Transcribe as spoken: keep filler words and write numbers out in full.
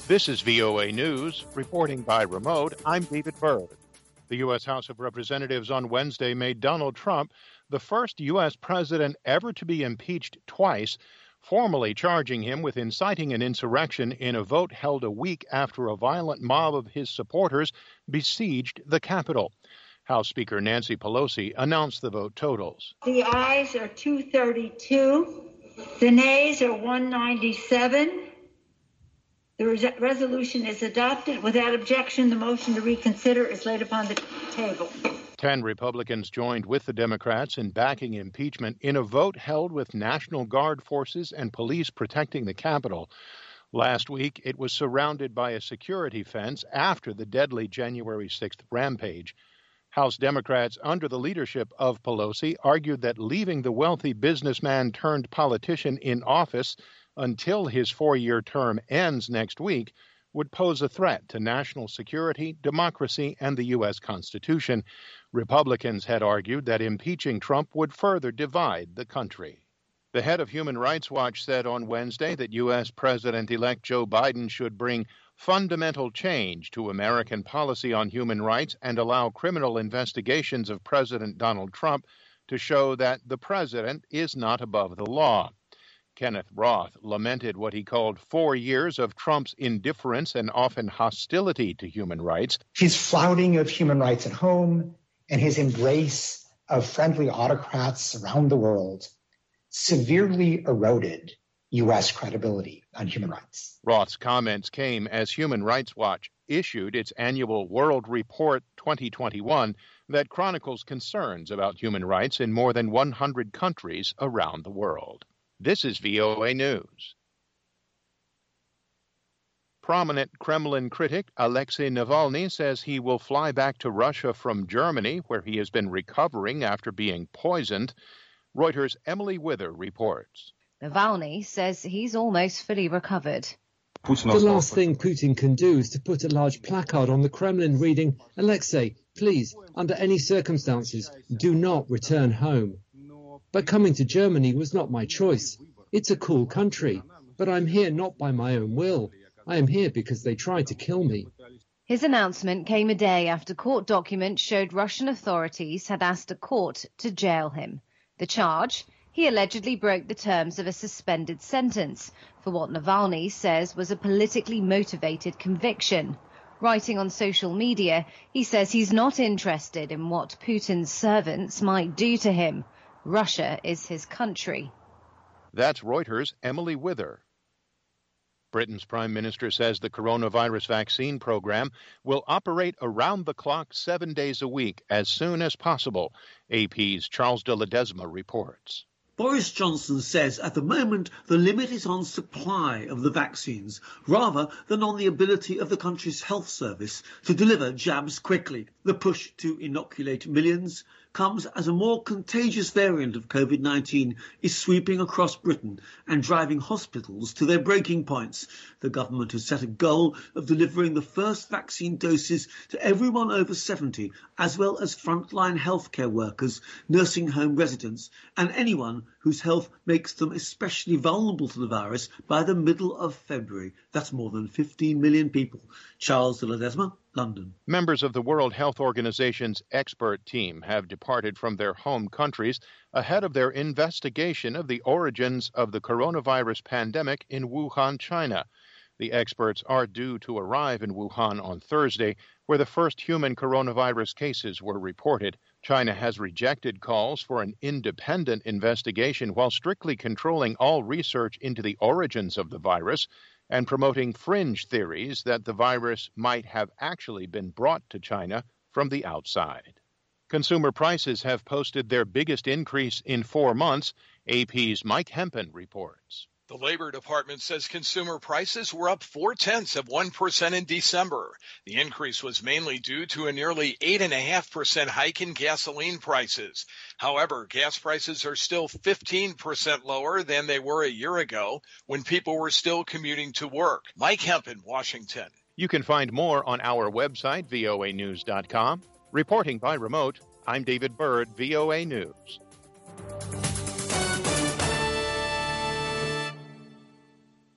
This is V O A News, reporting by remote. I'm David Byrd. The U S House of Representatives on Wednesday made Donald Trump the first U S president ever to be impeached twice, formally charging him with inciting an insurrection in a vote held a week after a violent mob of his supporters besieged the Capitol. House Speaker Nancy Pelosi announced the vote totals. The ayes are two thirty-two. The nays are one ninety-seven. The res- resolution is adopted. Without objection, the motion to reconsider is laid upon the table. Ten Republicans joined with the Democrats in backing impeachment in a vote held with National Guard forces and police protecting the Capitol. Last week, it was surrounded by a security fence after the deadly January sixth rampage. House Democrats, under the leadership of Pelosi, argued that leaving the wealthy businessman turned politician in office until his four-year term ends next week would pose a threat to national security, democracy, and the U S Constitution. Republicans had argued that impeaching Trump would further divide the country. The head of Human Rights Watch said on Wednesday that U S President-elect Joe Biden should bring fundamental change to American policy on human rights and allow criminal investigations of President Donald Trump to show that the president is not above the law. Kenneth Roth lamented what he called four years of Trump's indifference and often hostility to human rights. His flouting of human rights at home and his embrace of friendly autocrats around the world severely eroded U S credibility on human rights. Roth's comments came as Human Rights Watch issued its annual World Report twenty twenty-one that chronicles concerns about human rights in more than one hundred countries around the world. This is V O A News. Prominent Kremlin critic Alexei Navalny says he will fly back to Russia from Germany, where he has been recovering after being poisoned. Reuters' Emily Wither reports. Navalny says he's almost fully recovered. The last thing Putin can do is to put a large placard on the Kremlin reading, "Alexei, please, under any circumstances, do not return home." But coming to Germany was not my choice. It's a cool country, but I'm here not by my own will. I am here because they tried to kill me. His announcement came a day after court documents showed Russian authorities had asked a court to jail him. The charge? He allegedly broke the terms of a suspended sentence for what Navalny says was a politically motivated conviction. Writing on social media, he says he's not interested in what Putin's servants might do to him. Russia is his country. That's Reuters' Emily Wither. Britain's Prime Minister says the coronavirus vaccine program will operate around the clock seven days a week as soon as possible. A P's Charles de Ledesma reports. Boris Johnson says at the moment the limit is on supply of the vaccines rather than on the ability of the country's health service to deliver jabs quickly. The push to inoculate millions comes as a more contagious variant of COVID nineteen is sweeping across Britain and driving hospitals to their breaking points. The government has set a goal of delivering the first vaccine doses to everyone over seventy, as well as frontline healthcare workers, nursing home residents, and anyone whose health makes them especially vulnerable to the virus by the middle of February. That's more than fifteen million people. Charles de Ledesma, London. Members of the World Health Organization's expert team have departed from their home countries ahead of their investigation of the origins of the coronavirus pandemic in Wuhan, China. The experts are due to arrive in Wuhan on Thursday, where the first human coronavirus cases were reported. China has rejected calls for an independent investigation while strictly controlling all research into the origins of the virus and promoting fringe theories that the virus might have actually been brought to China from the outside. Consumer prices have posted their biggest increase in four months. A P's Mike Hempen reports. The Labor Department says consumer prices were up four-tenths of one percent in December. The increase was mainly due to a nearly eight point five percent hike in gasoline prices. However, gas prices are still fifteen percent lower than they were a year ago when people were still commuting to work. Mike Hempen, Washington. You can find more on our website, V O A news dot com. Reporting by remote, I'm David Byrd, V O A News.